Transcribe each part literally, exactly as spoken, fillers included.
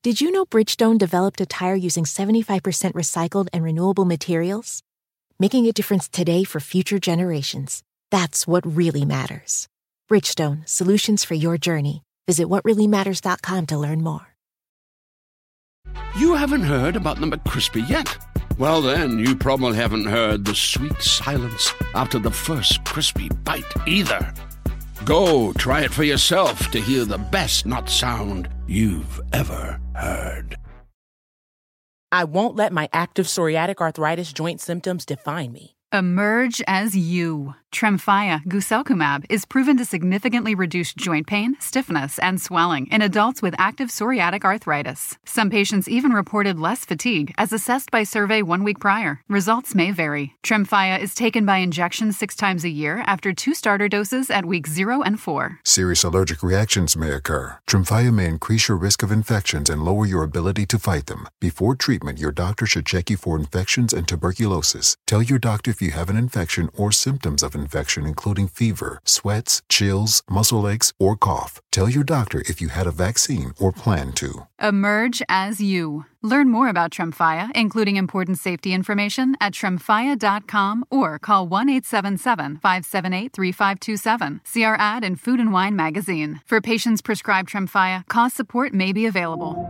Did you know Bridgestone developed a tire using seventy-five percent recycled and renewable materials? Making a difference today for future generations. That's what really matters. Bridgestone, solutions for your journey. Visit what really matters dot com to learn more. You haven't heard about the McCrispy yet? Well then, you probably haven't heard the sweet silence after the first crispy bite either. Go try it for yourself to hear the best nut sound you've ever heard. I won't let my active psoriatic arthritis joint symptoms define me. Emerge as you. Tremfya guselkumab is proven to significantly reduce joint pain, stiffness, and swelling in adults with active psoriatic arthritis. Some patients even reported less fatigue as assessed by survey one week prior. Results may vary. Tremfya is taken by injection six times a year after two starter doses at weeks zero and four. Serious allergic reactions may occur. Tremfya may increase your risk of infections and lower your ability to fight them. Before treatment, your doctor should check you for infections and tuberculosis. Tell your doctor if you have an infection or symptoms of infection, including fever, sweats, chills, muscle aches, or cough. Tell your doctor if you had a vaccine or plan to. Emerge as you. Learn more about Tremfya, including important safety information, at tremfya dot com or call one eight seven seven, five seven eight, three five two seven. See our ad in Food and Wine magazine. For patients prescribed Tremfya, cost support may be available.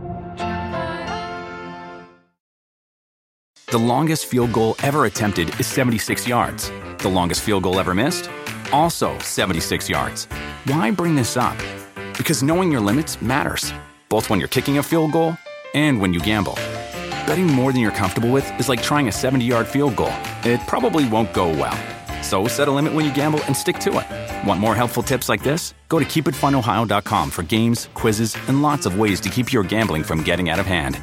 The longest field goal ever attempted is seventy-six yards. The longest field goal ever missed? Also seventy-six yards. Why bring this up? Because knowing your limits matters, both when you're kicking a field goal and when you gamble. Betting more than you're comfortable with is like trying a seventy-yard field goal. It probably won't go well. So set a limit when you gamble and stick to it. Want more helpful tips like this? Go to keep it fun ohio dot com for games, quizzes, and lots of ways to keep your gambling from getting out of hand.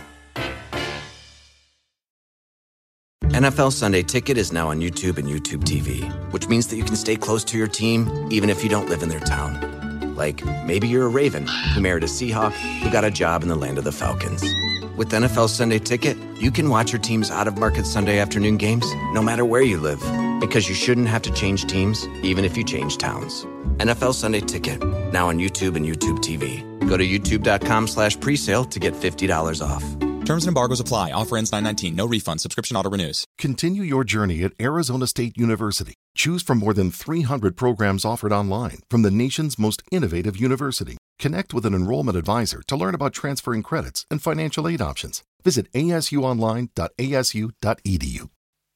N F L Sunday Ticket is now on YouTube and YouTube T V, which means that you can stay close to your team even if you don't live in their town. Like, maybe you're a Raven who married a Seahawk who got a job in the land of the Falcons. With N F L Sunday Ticket, you can watch your team's out-of-market Sunday afternoon games no matter where you live, because you shouldn't have to change teams even if you change towns. N F L Sunday Ticket, now on YouTube and YouTube T V. Go to youtube dot com slash presale to get fifty dollars off. Terms and embargoes apply. Offer ends nine nineteen. No refund. Subscription auto renews. Continue your journey at Arizona State University. Choose from more than three hundred programs offered online from the nation's most innovative university. Connect with an enrollment advisor to learn about transferring credits and financial aid options. Visit a s u online dot a s u dot e d u.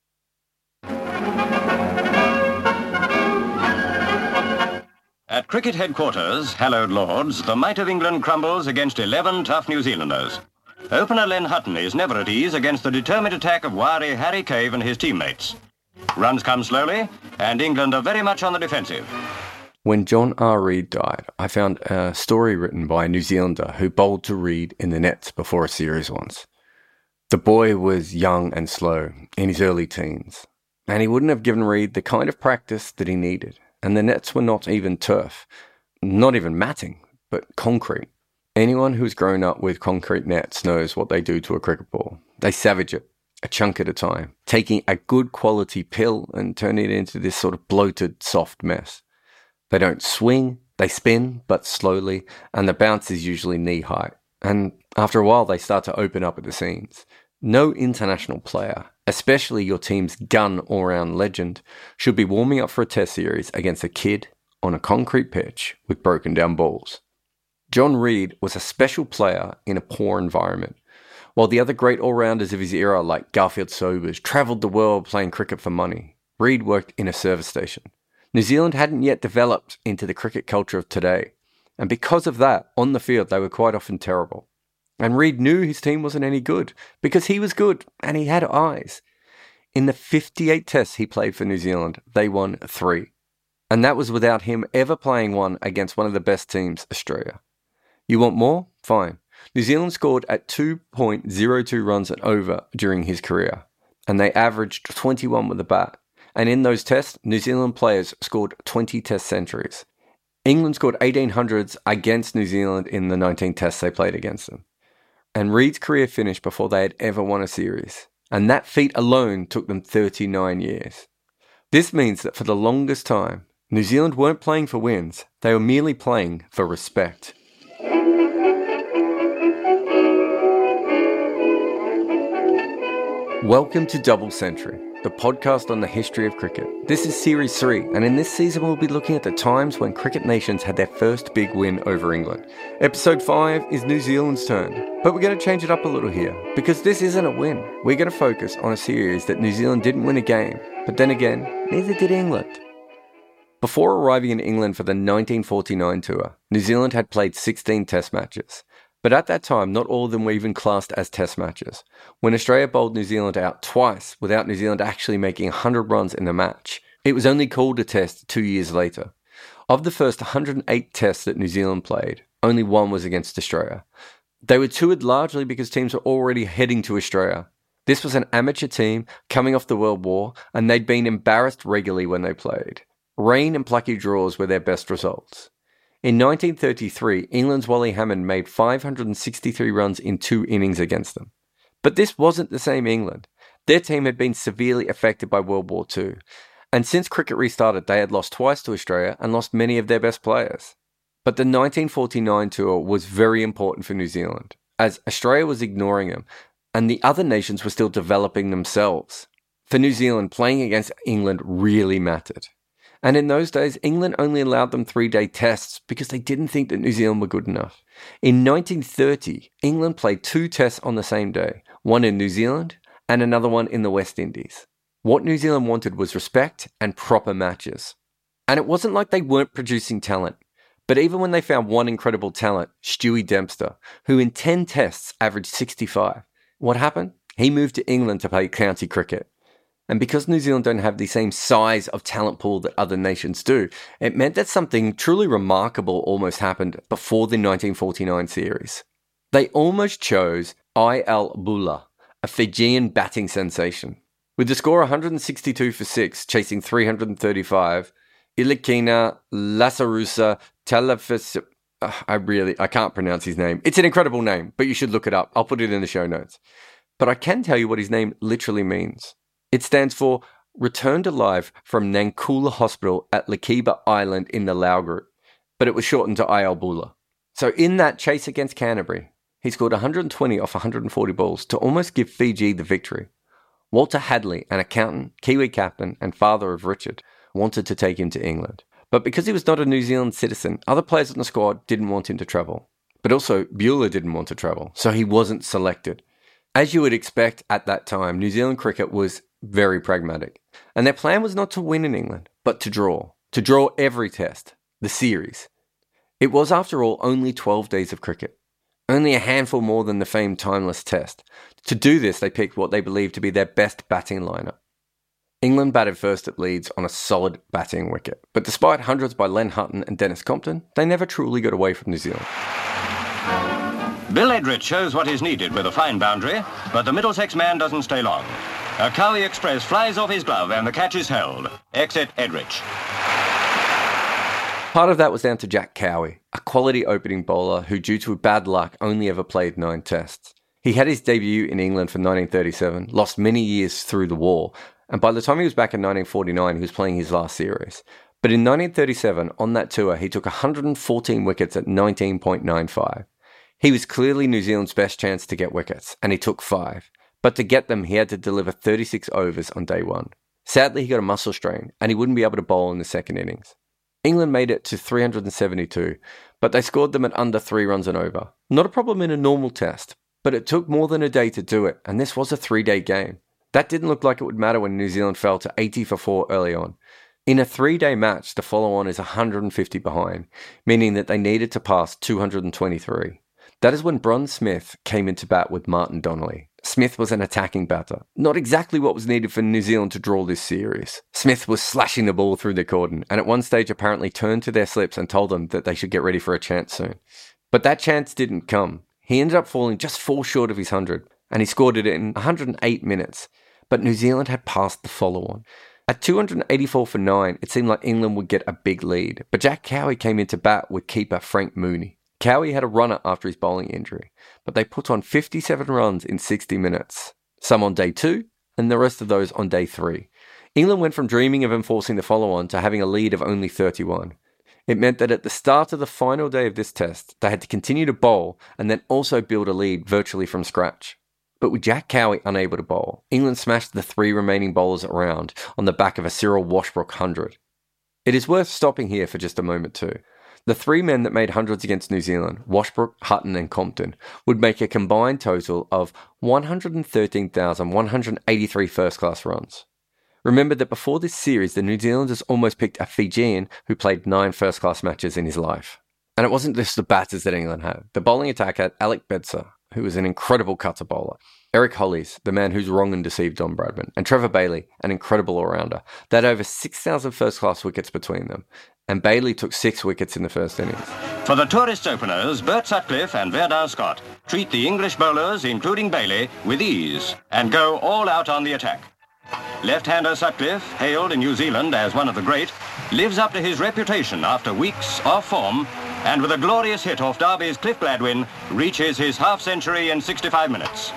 At cricket headquarters, hallowed lords, the might of England crumbles against eleven tough New Zealanders. Opener Len Hutton is never at ease against the determined attack of wiry Harry Cave and his teammates. Runs come slowly, and England are very much on the defensive. When John R. Reid died, I found a story written by a New Zealander who bowled to Reid in the nets before a series once. The boy was young and slow, in his early teens, and he wouldn't have given Reid the kind of practice that he needed. And the nets were not even turf, not even matting, but concrete. Anyone who's grown up with concrete nets knows what they do to a cricket ball. They savage it, a chunk at a time, taking a good quality pill and turning it into this sort of bloated, soft mess. They don't swing, they spin, but slowly, and the bounce is usually knee height. And after a while, they start to open up at the seams. No international player, especially your team's gun all-round legend, should be warming up for a test series against a kid on a concrete pitch with broken down balls. John Reid was a special player in a poor environment. While the other great all-rounders of his era, like Garfield Sobers, travelled the world playing cricket for money, Reid worked in a service station. New Zealand hadn't yet developed into the cricket culture of today, and because of that, on the field they were quite often terrible. And Reid knew his team wasn't any good, because he was good, and he had eyes. In the fifty-eight tests he played for New Zealand, they won three. And that was without him ever playing one against one of the best teams, Australia. You want more? Fine. New Zealand scored at two point oh two runs and over during his career, and they averaged twenty-one with the bat. And in those tests, New Zealand players scored twenty test centuries. England scored eighteen hundreds against New Zealand in the nineteen tests they played against them. And Reid's career finished before they had ever won a series. And that feat alone took them thirty-nine years. This means that for the longest time, New Zealand weren't playing for wins, they were merely playing for respect. Welcome to Double Century, the podcast on the history of cricket. This is Series three, and in this season we'll be looking at the times when cricket nations had their first big win over England. Episode five is New Zealand's turn, but we're going to change it up a little here, because this isn't a win. We're going to focus on a series that New Zealand didn't win a game, but then again, neither did England. Before arriving in England for the nineteen forty-nine tour, New Zealand had played sixteen test matches. But at that time, not all of them were even classed as test matches. When Australia bowled New Zealand out twice without New Zealand actually making one hundred runs in the match, it was only called a test two years later. Of the first one hundred eight tests that New Zealand played, only one was against Australia. They were toured largely because teams were already heading to Australia. This was an amateur team coming off the World War, and they'd been embarrassed regularly when they played. Rain and plucky draws were their best results. In nineteen thirty-three, England's Wally Hammond made five hundred sixty-three runs in two innings against them. But this wasn't the same England. Their team had been severely affected by World War Two, and since cricket restarted, they had lost twice to Australia and lost many of their best players. But the nineteen forty-nine tour was very important for New Zealand, as Australia was ignoring them, and the other nations were still developing themselves. For New Zealand, playing against England really mattered. And in those days, England only allowed them three-day tests because they didn't think that New Zealand were good enough. In nineteen thirty, England played two tests on the same day, one in New Zealand and another one in the West Indies. What New Zealand wanted was respect and proper matches. And it wasn't like they weren't producing talent. But even when they found one incredible talent, Stewie Dempster, who in ten tests averaged sixty-five, what happened? He moved to England to play county cricket. And because New Zealand don't have the same size of talent pool that other nations do, it meant that something truly remarkable almost happened before the nineteen forty-nine series. They almost chose I L Bula, a Fijian batting sensation. With the score one hundred sixty-two for six, chasing three hundred thirty-five, Ilikina Lasarusa Talafis... Uh, I really, I can't pronounce his name. It's an incredible name, but you should look it up. I'll put it in the show notes. But I can tell you what his name literally means. It stands for Returned Alive from Nankula Hospital at Lakiba Island in the Lau Group, but it was shortened to I L Bula. So in that chase against Canterbury, he scored one hundred twenty off one hundred forty balls to almost give Fiji the victory. Walter Hadley, an accountant, Kiwi captain, and father of Richard, wanted to take him to England. But because he was not a New Zealand citizen, other players on the squad didn't want him to travel. But also, Bula didn't want to travel, so he wasn't selected. As you would expect at that time, New Zealand cricket was very pragmatic. And their plan was not to win in England, but to draw. To draw every test, the series. It was, after all, only twelve days of cricket. Only a handful more than the famed timeless test. To do this, they picked what they believed to be their best batting lineup. England batted first at Leeds on a solid batting wicket. But despite hundreds by Len Hutton and Dennis Compton, they never truly got away from New Zealand. Bill Edrich shows what is needed with a fine boundary, but the Middlesex man doesn't stay long. A Cowie Express flies off his glove and the catch is held. Exit Edrich. Part of that was down to Jack Cowie, a quality opening bowler who, due to bad luck, only ever played nine tests. He had his debut in England for nineteen thirty-seven, lost many years through the war, and by the time he was back in nineteen forty-nine, he was playing his last series. But in nineteen thirty-seven, on that tour, he took one hundred fourteen wickets at nineteen point nine five. He was clearly New Zealand's best chance to get wickets, and he took five. But to get them, he had to deliver thirty-six overs on day one. Sadly, he got a muscle strain, and he wouldn't be able to bowl in the second innings. England made it to three hundred seventy-two, but they scored them at under three runs and over. Not a problem in a normal test, but it took more than a day to do it, and this was a three-day game. That didn't look like it would matter when New Zealand fell to eighty for four early on. In a three-day match, the follow-on is one hundred fifty behind, meaning that they needed to pass two hundred twenty-three. That is when Bron Smith came into bat with Martin Donnelly. Smith was an attacking batter, not exactly what was needed for New Zealand to draw this series. Smith was slashing the ball through the cordon, and at one stage apparently turned to their slips and told them that they should get ready for a chance soon. But that chance didn't come. He ended up falling just four short of his one hundred, and he scored it in one hundred eight minutes. But New Zealand had passed the follow-on. At two hundred eighty-four for nine, it seemed like England would get a big lead, but Jack Cowie came into bat with keeper Frank Mooney. Cowie had a runner after his bowling injury, but they put on fifty-seven runs in sixty minutes, some on day two, and the rest of those on day three. England went from dreaming of enforcing the follow-on to having a lead of only thirty-one. It meant that at the start of the final day of this test, they had to continue to bowl and then also build a lead virtually from scratch. But with Jack Cowie unable to bowl, England smashed the three remaining bowlers around on the back of a Cyril Washbrook hundred. It is worth stopping here for just a moment too. The three men that made hundreds against New Zealand, Washbrook, Hutton and Compton, would make a combined total of one hundred thirteen thousand one hundred eighty-three first-class runs. Remember that before this series, the New Zealanders almost picked a Fijian who played nine first-class matches in his life. And it wasn't just the batters that England had. The bowling attack had Alec Bedser, who was an incredible cutter bowler, Eric Hollies, the man who's wrong and deceived Don Bradman, and Trevor Bailey, an incredible all-rounder. They had over six thousand first-class wickets between them, and Bailey took six wickets in the first innings. For the tourist openers, Bert Sutcliffe and Verdun Scott treat the English bowlers, including Bailey, with ease and go all out on the attack. Left-hander Sutcliffe, hailed in New Zealand as one of the great, lives up to his reputation after weeks off form, and with a glorious hit off Derby's Cliff Gladwin, reaches his half-century in sixty-five minutes.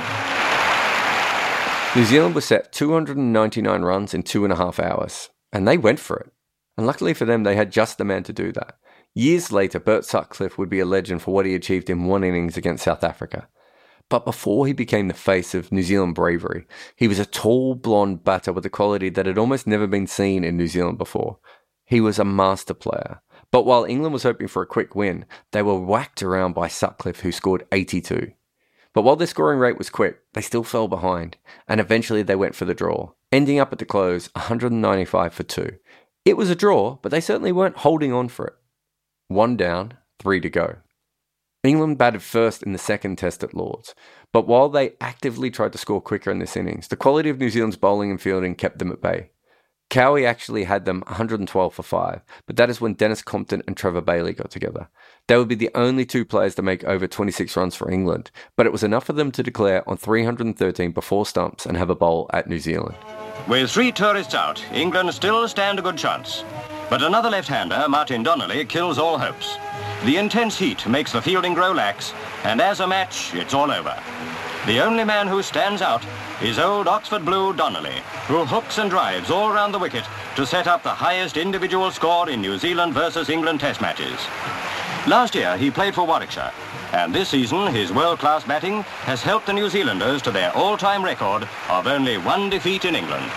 New Zealand was set two hundred ninety-nine runs in two and a half hours, and they went for it. And luckily for them, they had just the man to do that. Years later, Bert Sutcliffe would be a legend for what he achieved in one innings against South Africa. But before he became the face of New Zealand bravery, he was a tall, blonde batter with a quality that had almost never been seen in New Zealand before. He was a master player. But while England was hoping for a quick win, they were whacked around by Sutcliffe, who scored eighty-two. But while their scoring rate was quick, they still fell behind, and eventually they went for the draw, ending up at the close one hundred ninety-five for two. It was a draw, but they certainly weren't holding on for it. One down, three to go. England batted first in the second test at Lord's, but while they actively tried to score quicker in this innings, the quality of New Zealand's bowling and fielding kept them at bay. Cowie actually had them one hundred twelve for five, but that is when Dennis Compton and Trevor Bailey got together. They would be the only two players to make over twenty-six runs for England, but it was enough for them to declare on three hundred thirteen before stumps and have a bowl at New Zealand. With three tourists out, England still stand a good chance. But another left-hander, Martin Donnelly, kills all hopes. The intense heat makes the fielding grow lax, and as a match, it's all over. The only man who stands out is old Oxford Blue Donnelly, who hooks and drives all round the wicket to set up the highest individual score in New Zealand versus England test matches. Last year, he played for Warwickshire, and this season, his world-class batting has helped the New Zealanders to their all-time record of only one defeat in England.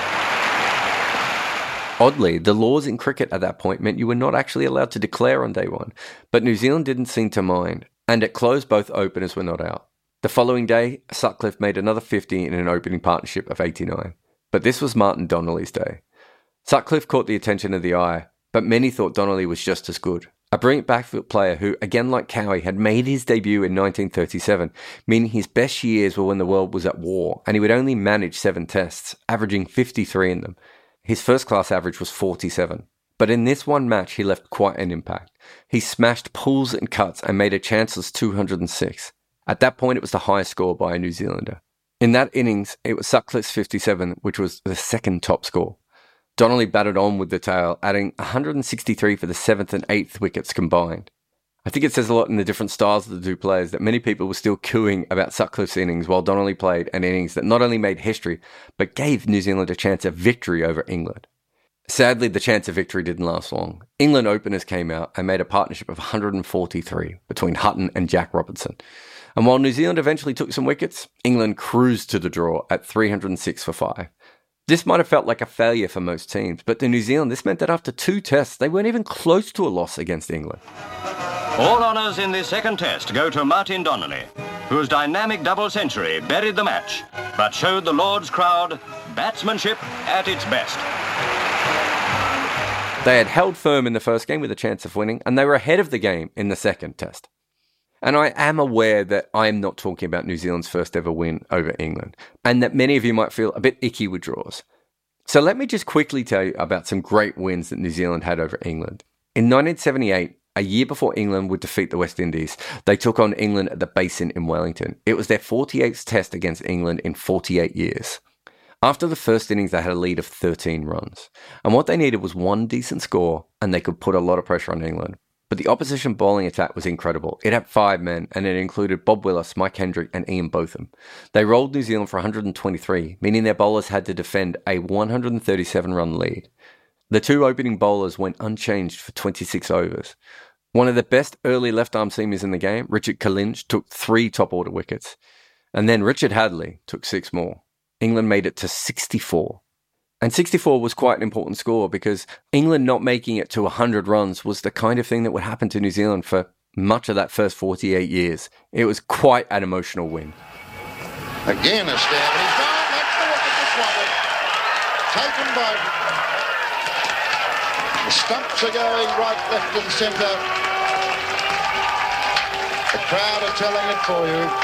Oddly, the laws in cricket at that point meant you were not actually allowed to declare on day one, but New Zealand didn't seem to mind, and at close both openers were not out. The following day, Sutcliffe made another fifty in an opening partnership of eighty-nine, but this was Martin Donnelly's day. Sutcliffe caught the attention of the eye, but many thought Donnelly was just as good. A brilliant backfield player who, again like Cowie, had made his debut in nineteen thirty-seven, meaning his best years were when the world was at war, and he would only manage seven tests, averaging fifty-three in them. His first-class average was forty-seven. But in this one match, he left quite an impact. He smashed pulls and cuts and made a chanceless two hundred six. At that point, it was the highest score by a New Zealander. In that innings, it was Sutcliffe's fifty-seven, which was the second top score. Donnelly batted on with the tail, adding one hundred sixty-three for the seventh and eighth wickets combined. I think it says a lot in the different styles of the two players that many people were still cooing about Sutcliffe's innings while Donnelly played an innings that not only made history, but gave New Zealand a chance of victory over England. Sadly, the chance of victory didn't last long. England openers came out and made a partnership of one hundred forty-three between Hutton and Jack Robertson. And while New Zealand eventually took some wickets, England cruised to the draw at three hundred six for five. This might have felt like a failure for most teams, but to New Zealand, this meant that after two tests, they weren't even close to a loss against England. All honours in this second test go to Martin Donnelly, whose dynamic double century buried the match, but showed the Lord's crowd batsmanship at its best. They had held firm in the first game with a chance of winning, and they were ahead of the game in the second test. And I am aware that I am not talking about New Zealand's first ever win over England, and that many of you might feel a bit icky with draws. So let me just quickly tell you about some great wins that New Zealand had over England. In nineteen seventy-eight, a year before England would defeat the West Indies, they took on England at the Basin in Wellington. It was their forty-eighth test against England in forty-eight years. After the first innings, they had a lead of thirteen runs. And what they needed was one decent score, and they could put a lot of pressure on England. But the opposition bowling attack was incredible. It had five men, and it included Bob Willis, Mike Hendrick, and Ian Botham. They rolled New Zealand for one hundred twenty-three, meaning their bowlers had to defend a one hundred thirty-seven run lead. The two opening bowlers went unchanged for twenty-six overs. One of the best early left-arm seamers in the game, Richard Kalinj, took three top-order wickets. And then Richard Hadlee took six more. England made it to sixty-four. And sixty-four was quite an important score because England not making it to one hundred runs was the kind of thing that would happen to New Zealand for much of that first forty-eight years. It was quite an emotional win. Again a stab, and he's gone. That's the wicket that's wanted. Taken by... The stumps are going right, left and centre. The crowd are telling it for you.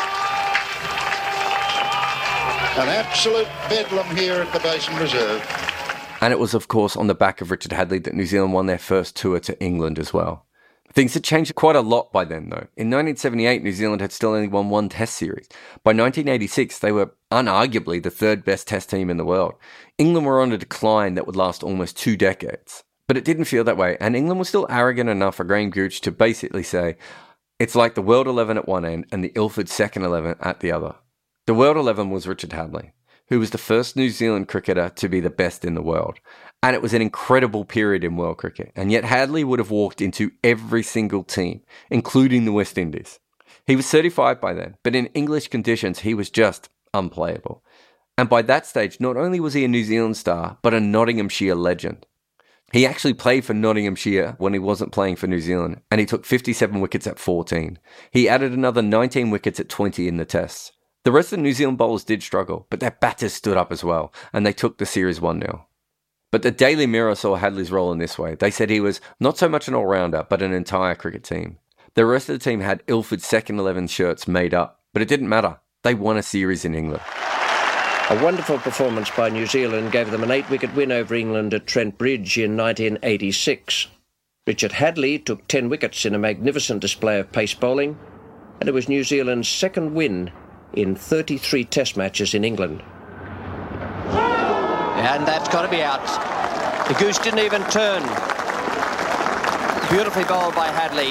An absolute bedlam here at the Basin Reserve. And it was, of course, on the back of Richard Hadlee that New Zealand won their first tour to England as well. Things had changed quite a lot by then, though. In nineteen seventy-eight, New Zealand had still only won one Test series. By nineteen eighty-six, they were unarguably the third best Test team in the world. England were on a decline that would last almost two decades. But it didn't feel that way, and England was still arrogant enough for Graham Gooch to basically say, it's like the World eleven at one end and the Ilford second eleven at the other. The World eleven was Richard Hadlee, who was the first New Zealand cricketer to be the best in the world. And it was an incredible period in world cricket. And yet Hadlee would have walked into every single team, including the West Indies. He was thirty-five by then, but in English conditions, he was just unplayable. And by that stage, not only was he a New Zealand star, but a Nottinghamshire legend. He actually played for Nottinghamshire when he wasn't playing for New Zealand, and he took fifty-seven wickets at fourteen. He added another nineteen wickets at twenty in the tests. The rest of the New Zealand bowlers did struggle, but their batters stood up as well, and they took the series one nil. But the Daily Mirror saw Hadlee's role in this way. They said he was not so much an all-rounder, but an entire cricket team. The rest of the team had Ilford's second eleven shirts made up, but it didn't matter. They won a series in England. A wonderful performance by New Zealand gave them an eight-wicket win over England at Trent Bridge in nineteen eighty-six. Richard Hadlee took ten wickets in a magnificent display of pace bowling, and it was New Zealand's second win in thirty-three Test matches in England. And that's got to be out. The goose didn't even turn. Beautifully bowled by Hadlee.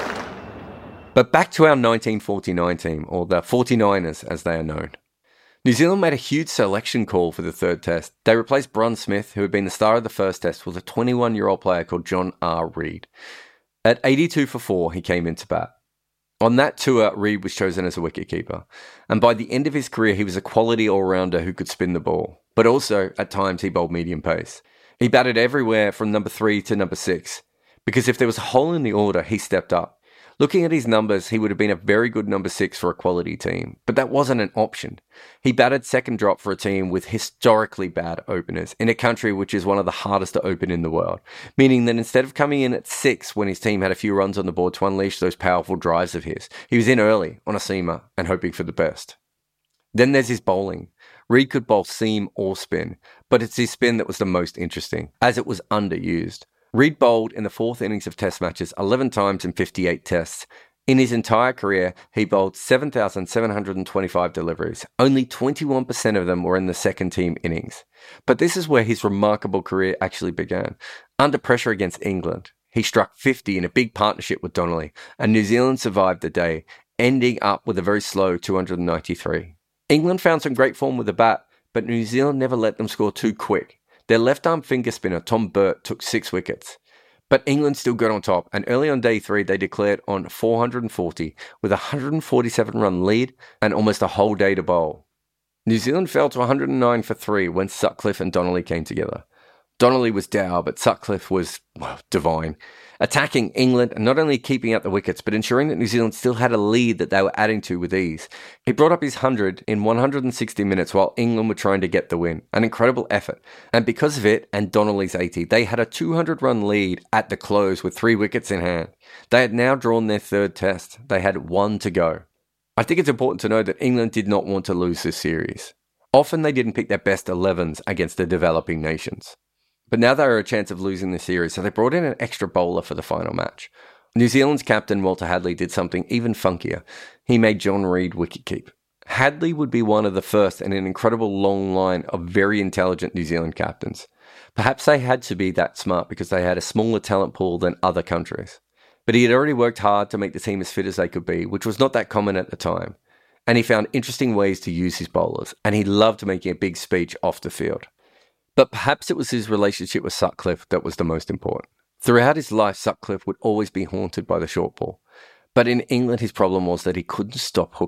But back to our nineteen forty-nine team, or the forty-niners as they are known. New Zealand made a huge selection call for the third test. They replaced Bron Smith, who had been the star of the first test, with a twenty-one-year-old player called John R. Reid. At eighty-two for four, he came into bat. On that tour, Reid was chosen as a wicketkeeper, and by the end of his career, he was a quality all-rounder who could spin the ball, but also, at times, he bowled medium pace. He batted everywhere from number three to number six, because if there was a hole in the order, he stepped up. Looking at his numbers, he would have been a very good number six for a quality team, but that wasn't an option. He batted second drop for a team with historically bad openers in a country which is one of the hardest to open in the world, meaning that instead of coming in at six when his team had a few runs on the board to unleash those powerful drives of his, he was in early on a seamer and hoping for the best. Then there's his bowling. Reid could bowl seam or spin, but it's his spin that was the most interesting, as it was underused. Reid bowled in the fourth innings of Test matches eleven times in fifty-eight tests. In his entire career, he bowled seven thousand seven hundred twenty-five deliveries. Only twenty-one percent of them were in the second team innings. But this is where his remarkable career actually began. Under pressure against England, he struck fifty in a big partnership with Donnelly, and New Zealand survived the day, ending up with a very slow two hundred ninety-three. England found some great form with the bat, but New Zealand never let them score too quick. Their left-arm finger spinner, Tom Burt, took six wickets. But England still got on top, and early on day three, they declared on four hundred forty with a one hundred forty-seven run lead and almost a whole day to bowl. New Zealand fell to one hundred nine for three when Sutcliffe and Donnelly came together. Donnelly was dour, but Sutcliffe was, well, divine. Attacking England and not only keeping out the wickets, but ensuring that New Zealand still had a lead that they were adding to with ease. He brought up his one hundred in one hundred sixty minutes while England were trying to get the win. An incredible effort. And because of it, and Donnelly's eighty, they had a two hundred run lead at the close with three wickets in hand. They had now drawn their third test. They had one to go. I think it's important to know that England did not want to lose this series. Often they didn't pick their best elevens against the developing nations. But now they were a chance of losing the series, so they brought in an extra bowler for the final match. New Zealand's captain, Walter Hadlee, did something even funkier. He made John Reid wicketkeep. Hadlee would be one of the first in an incredible long line of very intelligent New Zealand captains. Perhaps they had to be that smart because they had a smaller talent pool than other countries. But he had already worked hard to make the team as fit as they could be, which was not that common at the time. And he found interesting ways to use his bowlers, and he loved making a big speech off the field. But perhaps it was his relationship with Sutcliffe that was the most important. Throughout his life, Sutcliffe would always be haunted by the short ball. But in England, his problem was that he couldn't stop hooking.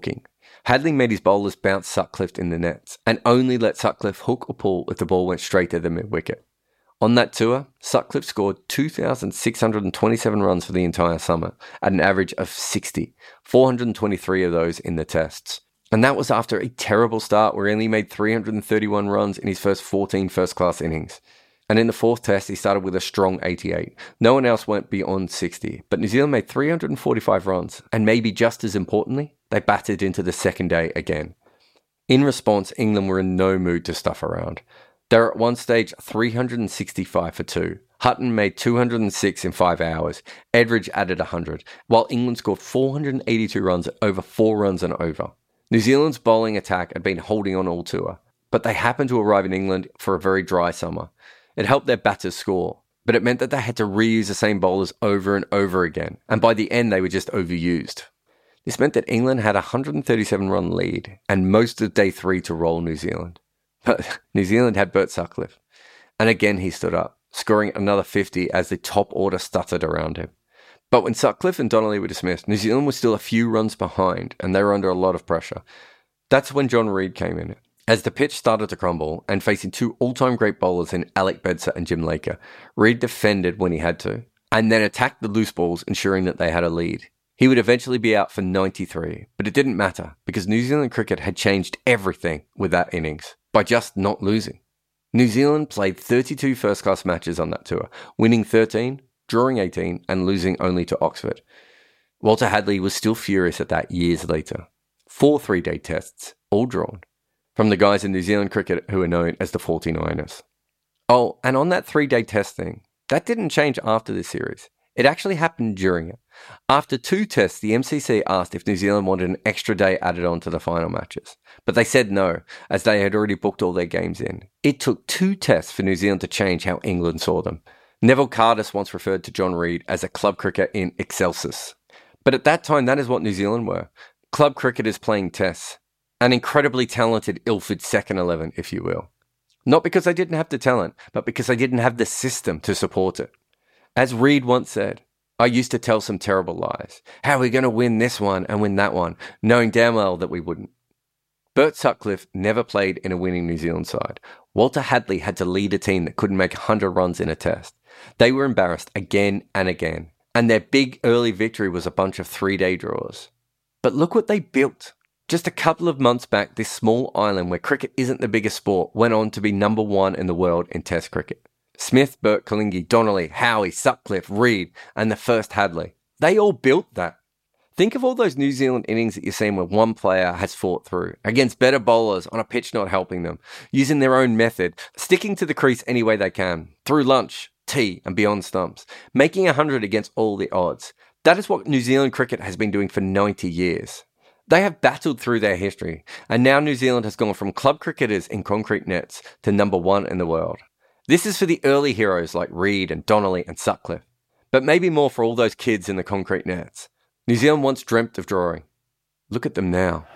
Hadley made his bowlers bounce Sutcliffe in the nets and only let Sutcliffe hook or pull if the ball went straight to the mid-wicket. On that tour, Sutcliffe scored two thousand six hundred twenty-seven runs for the entire summer at an average of sixty, four hundred twenty-three of those in the tests. And that was after a terrible start where he only made three hundred thirty-one runs in his first fourteen first-class innings. And in the fourth test, he started with a strong eighty-eight. No one else went beyond sixty, but New Zealand made three hundred forty-five runs, and maybe just as importantly, they batted into the second day again. In response, England were in no mood to stuff around. They were at one stage three hundred sixty-five for two. Hutton made two hundred six in five hours. Edridge added one hundred, while England scored four hundred eighty-two runs at over four runs and over. New Zealand's bowling attack had been holding on all tour, but they happened to arrive in England for a very dry summer. It helped their batters score, but it meant that they had to reuse the same bowlers over and over again, and by the end they were just overused. This meant that England had a one hundred thirty-seven run lead and most of day three to roll New Zealand. But New Zealand had Bert Sutcliffe, and again he stood up, scoring another fifty as the top order stuttered around him. But when Sutcliffe and Donnelly were dismissed, New Zealand was still a few runs behind, and they were under a lot of pressure. That's when John Reid came in. As the pitch started to crumble, and facing two all-time great bowlers in Alec Bedser and Jim Laker, Reid defended when he had to, and then attacked the loose balls, ensuring that they had a lead. He would eventually be out for ninety-three, but it didn't matter, because New Zealand cricket had changed everything with that innings, by just not losing. New Zealand played thirty-two first-class matches on that tour, winning thirteen, drawing eighteen, and losing only to Oxford. Walter Hadley was still furious at that years later. Four three-day tests, all drawn, from the guys in New Zealand cricket who are known as the forty-niners. Oh, and on that three-day test thing, that didn't change after this series. It actually happened during it. After two tests, the M C C asked if New Zealand wanted an extra day added on to the final matches. But they said no, as they had already booked all their games in. It took two tests for New Zealand to change how England saw them. Neville Cardus once referred to John Reid as a club cricket in excelsis. But at that time, that is what New Zealand were. Club cricketers playing tests. An incredibly talented Ilford second eleven, if you will. Not because they didn't have the talent, but because they didn't have the system to support it. As Reid once said, I used to tell some terrible lies. How are we going to win this one and win that one, knowing damn well that we wouldn't? Bert Sutcliffe never played in a winning New Zealand side. Walter Hadley had to lead a team that couldn't make one hundred runs in a test. They were embarrassed again and again, and their big early victory was a bunch of three-day draws. But look what they built. Just a couple of months back, this small island where cricket isn't the biggest sport went on to be number one in the world in Test cricket. Smith, Burt, Kalingi, Donnelly, Howie, Sutcliffe, Reid, and the first Hadley. They all built that. Think of all those New Zealand innings that you're seeing where one player has fought through, against better bowlers on a pitch not helping them, using their own method, sticking to the crease any way they can, through lunch, tea, and beyond stumps, making one hundred against all the odds. That is what New Zealand cricket has been doing for ninety years. They have battled through their history, and now New Zealand has gone from club cricketers in concrete nets to number one in the world. This is for the early heroes like Reid and Donnelly and Sutcliffe, but maybe more for all those kids in the concrete nets. New Zealand once dreamt of drawing. Look at them now.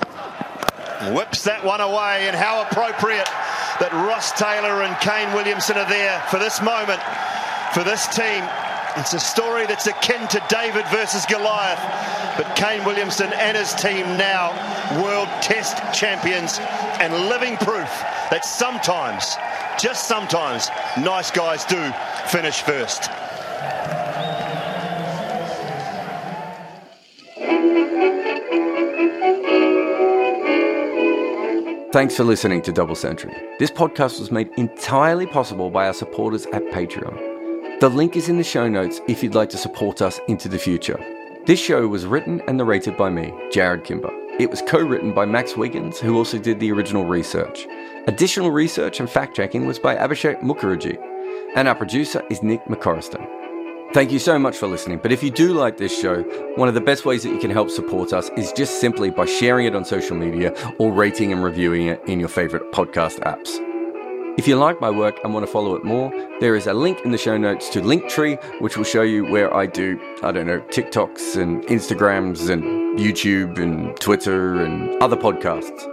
Whips that one away, and how appropriate that Ross Taylor and Kane Williamson are there for this moment, for this team. It's a story that's akin to David versus Goliath, but Kane Williamson and his team now world test champions and living proof that sometimes, just sometimes, nice guys do finish first. Thanks for listening to Double Century. This podcast was made entirely possible by our supporters at Patreon. The link is in the show notes if you'd like to support us into the future. This show was written and narrated by me, Jared Kimber. It was co-written by Max Wiggins, who also did the original research. Additional research and fact-checking was by Abhishek Mukherjee. And our producer is Nick McCorriston. Thank you so much for listening, but if you do like this show, one of the best ways that you can help support us is just simply by sharing it on social media or rating and reviewing it in your favorite podcast apps. If you like my work and want to follow it more, there is a link in the show notes to Linktree, which will show you where I do, I don't know, TikToks and Instagrams and YouTube and Twitter and other podcasts.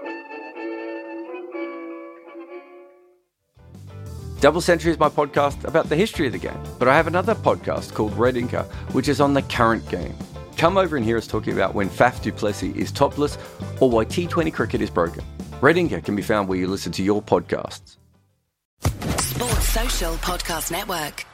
Double Century is my podcast about the history of the game, but I have another podcast called Red Inca, which is on the current game. Come over and hear us talking about when Faf du Plessis is topless or why T twenty cricket is broken. Red Inca can be found where you listen to your podcasts. Sports Social Podcast Network.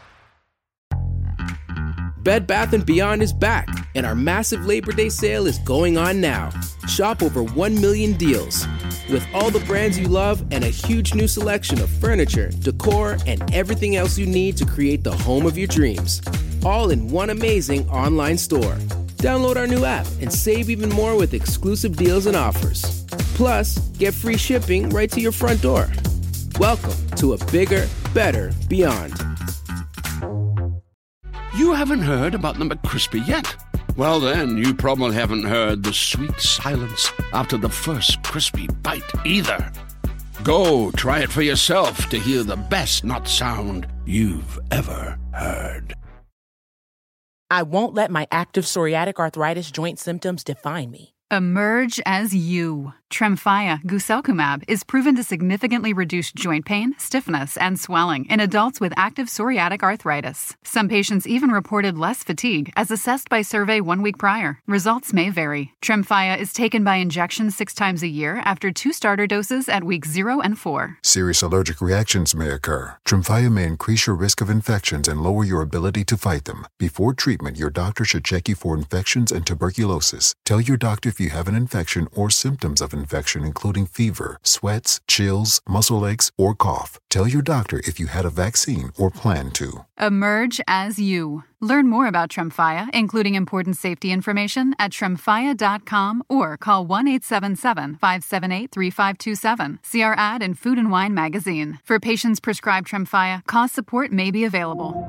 Bed Bath and Beyond is back, and our massive Labor Day sale is going on now. Shop over one million deals. With all the brands you love and a huge new selection of furniture, decor, and everything else you need to create the home of your dreams. All in one amazing online store. Download our new app and save even more with exclusive deals and offers. Plus, get free shipping right to your front door. Welcome to a bigger, better Beyond. You haven't heard about the McCrispy yet? Well, then, you probably haven't heard the sweet silence after the first crispy bite either. Go try it for yourself to hear the best not sound you've ever heard. I won't let my active psoriatic arthritis joint symptoms define me. Emerge as you. Tremfya guselkumab is proven to significantly reduce joint pain, stiffness, and swelling in adults with active psoriatic arthritis. Some patients even reported less fatigue as assessed by survey one week prior. Results may vary. Tremfya is taken by injection six times a year after two starter doses at weeks zero and four. Serious allergic reactions may occur. Tremfya may increase your risk of infections and lower your ability to fight them. Before treatment, your doctor should check you for infections and tuberculosis. Tell your doctor if you have an infection or symptoms of infection, including fever, sweats, chills, muscle aches, or cough. Tell your doctor if you had a vaccine or plan to. Emerge as you. Learn more about Tremfya, including important safety information, at tremfya dot com or call one eight seven seven, five seven eight, three five two seven. See our ad in Food and Wine magazine. For patients prescribed Tremfya, cost support may be available.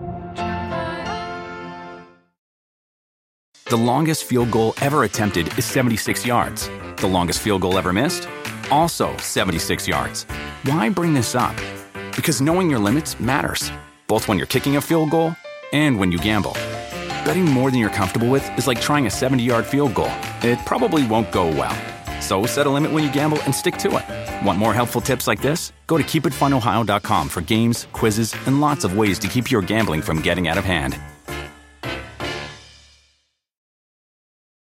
The longest field goal ever attempted is seventy-six yards. The longest field goal ever missed? Also seventy-six yards. Why bring this up? Because knowing your limits matters, both when you're kicking a field goal and when you gamble. Betting more than you're comfortable with is like trying a seventy-yard field goal. It probably won't go well. So set a limit when you gamble and stick to it. Want more helpful tips like this? Go to keep it fun ohio dot com for games, quizzes, and lots of ways to keep your gambling from getting out of hand.